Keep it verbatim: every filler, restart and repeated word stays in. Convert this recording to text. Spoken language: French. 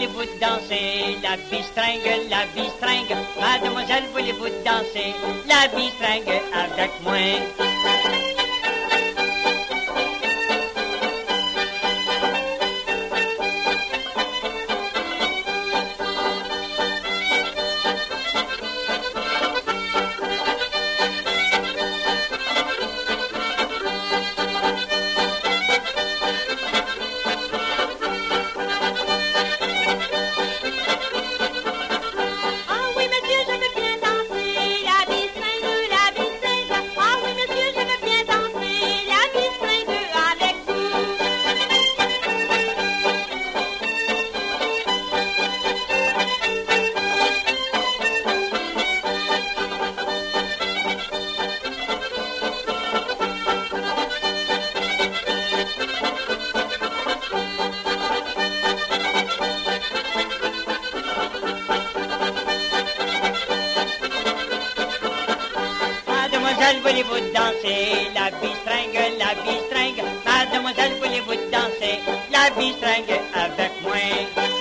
voulez-vous danser? La bistringue, la bistringue. Mademoiselle, voulez-vous danser? La bistringue avec moi. Mademoiselle, voulez-vous danser? La bistringue, la bistringue. Mademoiselle, voulez-vous danser? La bistringue avec moi.